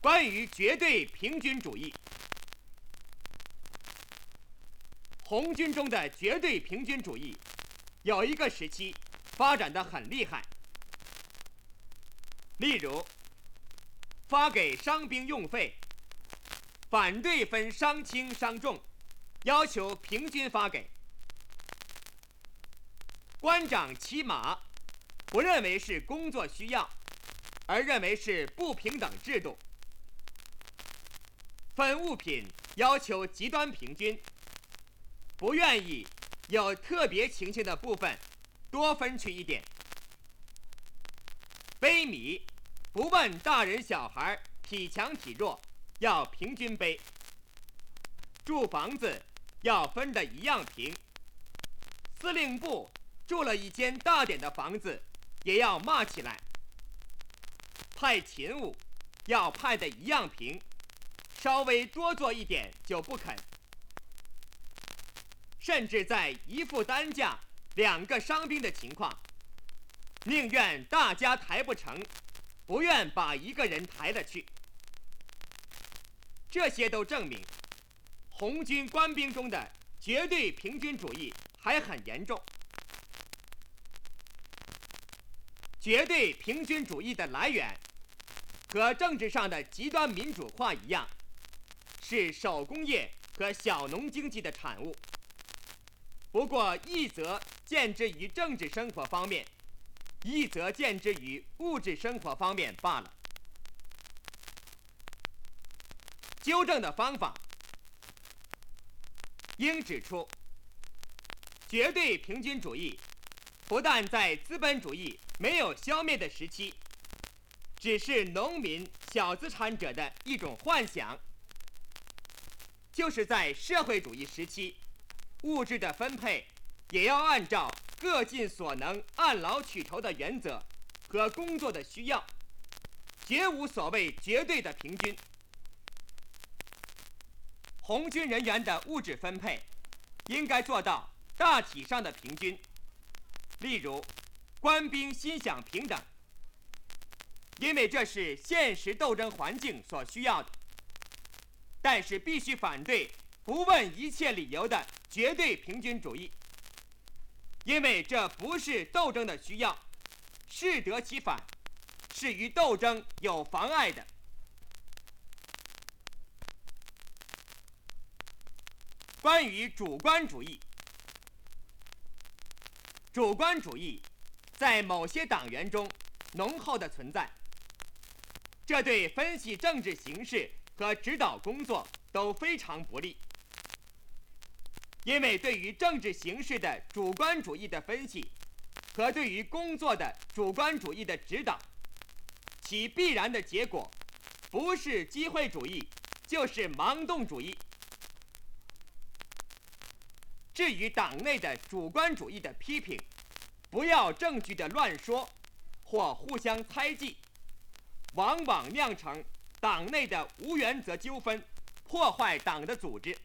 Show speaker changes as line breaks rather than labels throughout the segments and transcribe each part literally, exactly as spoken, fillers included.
关于绝对平均主义，红军中的绝对平均主义有一个时期发展得很厉害，例如发给伤兵用费，反对分伤轻伤重，要求平均发给；官长骑马，不认为是工作需要，而认为是不平等制度；分物品要求极端平均，不愿意有特别情形的部分多分去一点；背米不问大人小孩体强体弱，要平均背；住房子要分得一样平；司令部住了一间大点的房子，也要骂起来；派勤务要派得一样平，稍微多做一点就不肯。甚至在一副担架两个伤兵的情况，宁愿大家抬不成，不愿把一个人抬了去。这些都证明红军官兵中的绝对平均主义还很严重。绝对平均主义的来源和政治上的极端民主化一样，是手工业和小农经济的产物，不过一则见之于政治生活方面，一则见之于物质生活方面罢了。纠正的方法应指出，绝对平均主义不但在资本主义没有消灭的时期，只是农民小资产者的一种幻想，就是在社会主义时期，物质的分配也要按照各尽所能按劳取酬的原则和工作的需要，绝无所谓绝对的平均。红军人员的物质分配应该做到大体上的平均，例如官兵薪饷平等，因为这是现实斗争环境所需要的。但是必须反对不问一切理由的绝对平均主义，因为这不是斗争的需要，适得其反，是与斗争有妨碍的。关于主观主义，主观主义在某些党员中浓厚的存在，这对分析政治形势和指导工作都非常不利。因为对于政治形势的主观主义的分析和对于工作的主观主义的指导，其必然的结果不是机会主义，就是盲动主义。至于党内的主观主义的批评，不要证据的乱说或互相猜忌，往往酿成党内的无原则纠纷，破坏党的组织。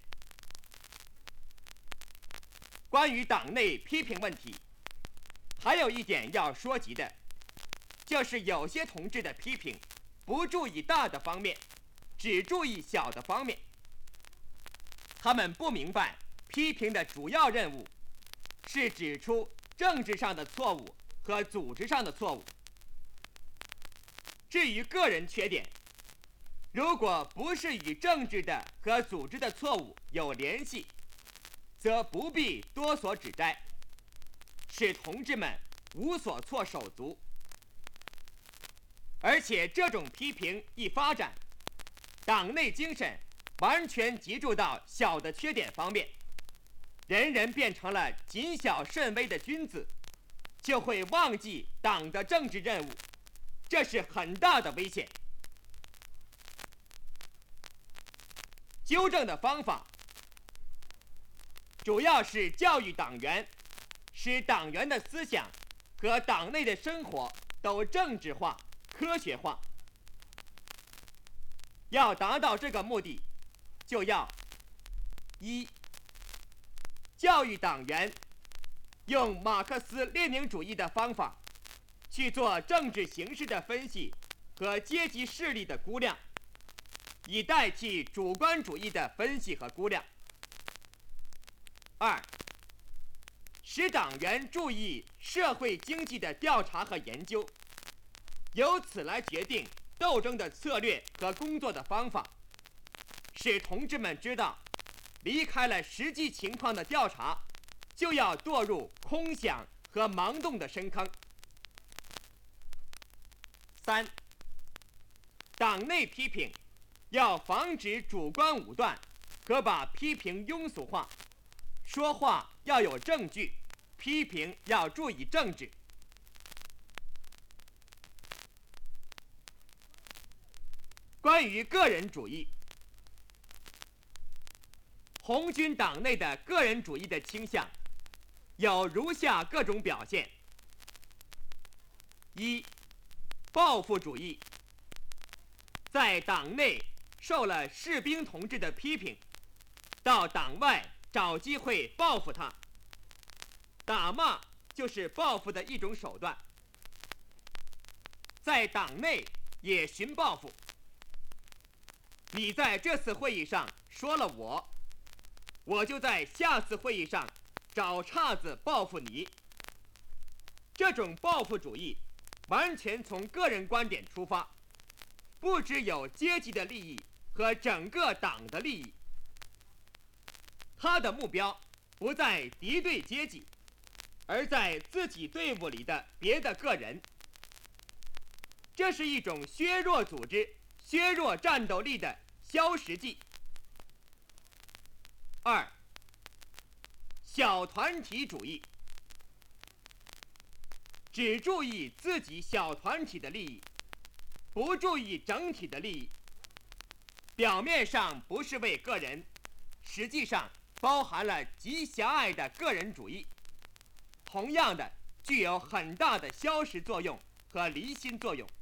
关于党内批评问题，还有一点要说及的，就是有些同志的批评不注意大的方面，只注意小的方面。他们不明白批评的主要任务是指出政治上的错误和组织上的错误。至于个人缺点，如果不是与政治的和组织的错误有联系，则不必多所指摘，使同志们无所措手足。而且这种批评一发展，党内精神完全集中到小的缺点方面，人人变成了谨小慎微的君子，就会忘记党的政治任务，这是很大的危险。纠正的方法主要是教育党员，使党员的思想和党内的生活都政治化、科学化。要达到这个目的，就要一、教育党员用马克思列宁主义的方法去做政治形势的分析和阶级势力的估量， 以代替主观主义的分析和估量。二、使党员注意社会经济的调查和研究，由此来决定斗争的策略和工作的方法，使同志们知道，离开了实际情况的调查，就要堕入空想和盲动的深坑。三、党内批评要防止主观武断和把批评庸俗化，说话要有证据，批评要注意政治。关于个人主义，红军党内的个人主义的倾向有如下各种表现：一、报复主义，在党内受了士兵同志的批评，到党外找机会报复他。打骂就是报复的一种手段，在党内也寻报复。你在这次会议上说了我，我就在下次会议上找岔子报复你。这种报复主义完全从个人观点出发，不只有阶级的利益和整个党的利益，他的目标不在敌对阶级，而在自己队伍里的别的个人。这是一种削弱组织、削弱战斗力的消食剂。二、小团体主义，只注意自己小团体的利益，不注意整体的利益。表面上不是为个人，实际上包含了极狭隘的个人主义，同样的具有很大的消食作用和离心作用。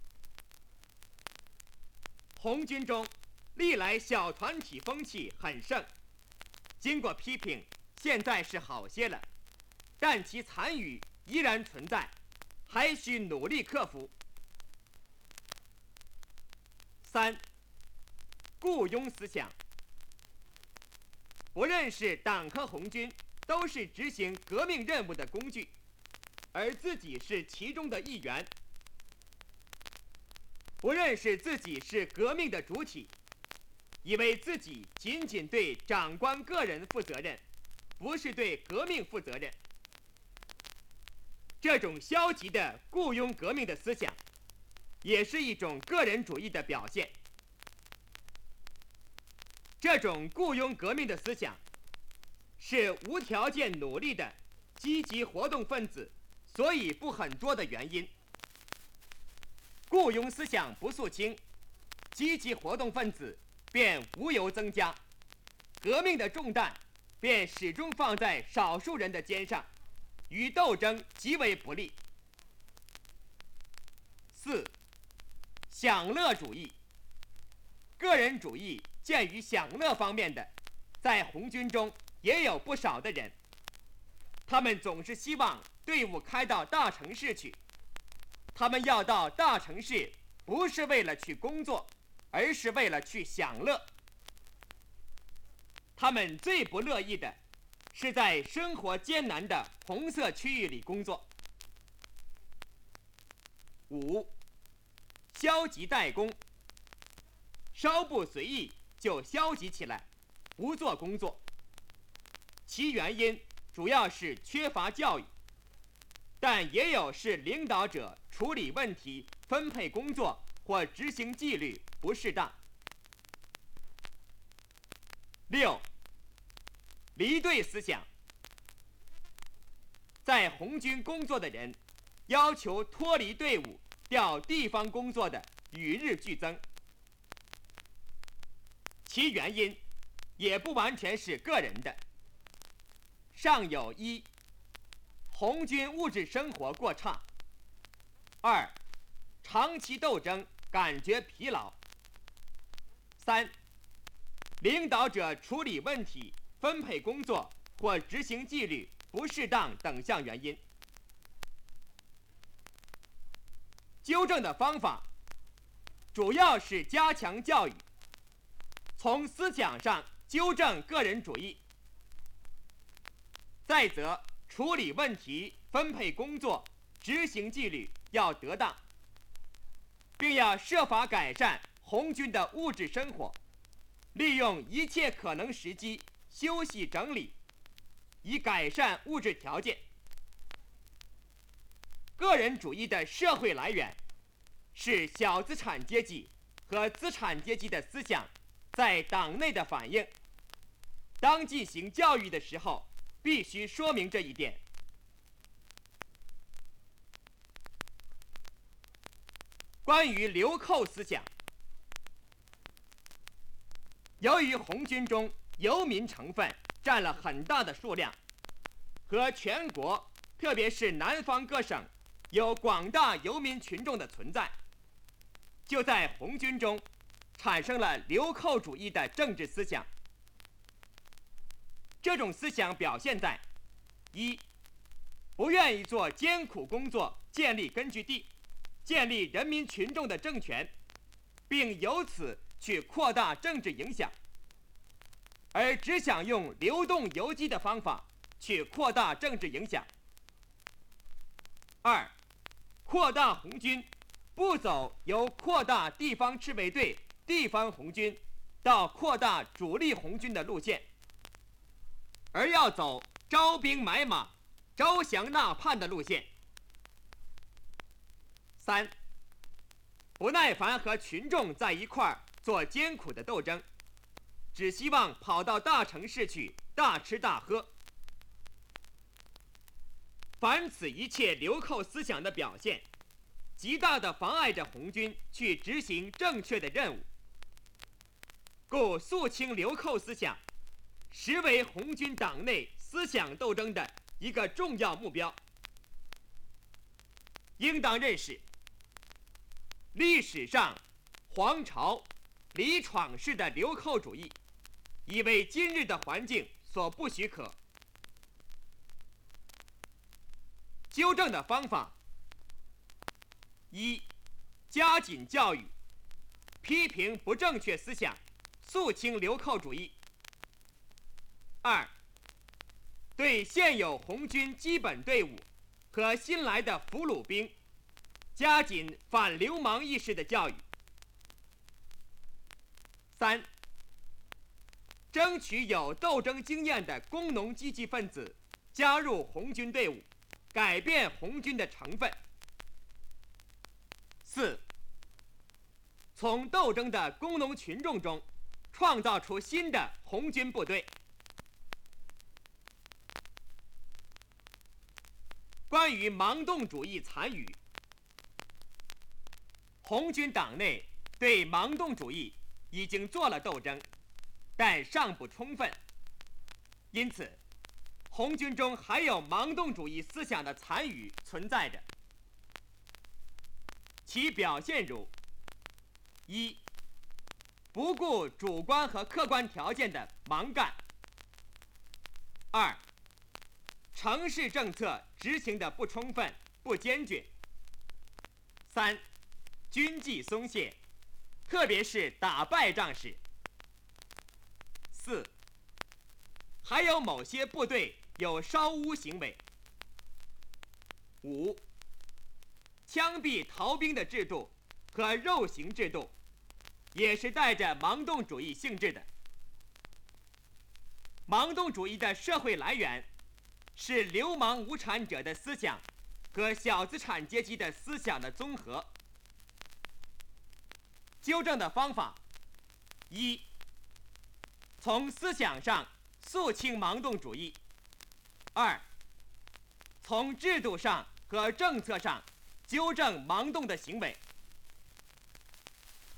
红军中历来小团体风气很盛，经过批评，现在是好些了，但其残余依然存在，还需努力克服。三、雇佣思想，不认识党和红军都是执行革命任务的工具，而自己是其中的一员，不认识自己是革命的主体，以为自己仅仅对长官个人负责任，不是对革命负责任。这种消极的雇佣革命的思想，也是一种个人主义的表现。这种雇佣革命的思想，是无条件努力的积极活动分子所以不很多的原因。雇佣思想不肃清，积极活动分子便无由增加，革命的重担便始终放在少数人的肩上，与斗争极为不利。四、享乐主义，个人主义鉴于享乐方面的，在红军中也有不少的人，他们总是希望队伍开到大城市去。他们要到大城市，不是为了去工作，而是为了去享乐。他们最不乐意的是在生活艰难的红色区域里工作。五、消极怠工，稍不随意就消极起来，不做工作。其原因主要是缺乏教育，但也有是领导者处理问题、分配工作或执行纪律不适当。六、离队思想，在红军工作的人要求脱离队伍调地方工作的与日俱增，其原因也不完全是个人的。上有一、红军物质生活过差；二、长期斗争感觉疲劳；三、领导者处理问题、分配工作或执行纪律不适当等项原因。纠正的方法主要是加强教育， 从思想上纠正个人主义；再则，处理问题、分配工作、执行纪律要得当，并要设法改善红军的物质生活，利用一切可能时机休息整理，以改善物质条件。个人主义的社会来源是小资产阶级和资产阶级的思想在党内的反映。当进行教育的时候，必须说明这一点。关于流寇思想，由于红军中游民成分占了很大的数量，和全国特别是南方各省有广大游民群众的存在，就在红军中产生了流寇主义的政治思想。这种思想表现在：一、不愿意做艰苦工作，建立根据地，建立人民群众的政权，并由此去扩大政治影响，而只想用流动游击的方法去扩大政治影响。二、扩大红军不走由扩大地方赤卫队、地方红军到扩大主力红军的路线，而要走招兵买马、招降纳叛的路线。三、不耐烦和群众在一块儿做艰苦的斗争，只希望跑到大城市去大吃大喝。凡此一切流寇思想的表现，极大地妨碍着红军去执行正确的任务，故肃清流寇思想实为红军党内思想斗争的一个重要目标。应当认识，历史上黄巢、李闯式的流寇主义已为今日的环境所不许可。纠正的方法：一、加紧教育，批评不正确思想，肃清流寇主义；二、对现有红军基本队伍和新来的俘虏兵加紧反流氓意识的教育；三、争取有斗争经验的工农积极分子加入红军队伍，改变红军的成分；四、从斗争的工农群众中创造出新的红军部队。关于盲动主义残余，红军党内对盲动主义已经做了斗争，但尚不充分，因此红军中还有盲动主义思想的残余存在着。其表现如：一、不顾主观和客观条件的盲干；二、城市政策执行的不充分、不坚决；三、军纪松懈，特别是打败仗时；四、还有某些部队有烧污行为；五、枪毙逃兵的制度和肉刑制度也是带着盲动主义性质的。盲动主义的社会来源是流氓无产者的思想和小资产阶级的思想的综合。纠正的方法：一、从思想上肃清盲动主义；二、从制度上和政策上纠正盲动的行为。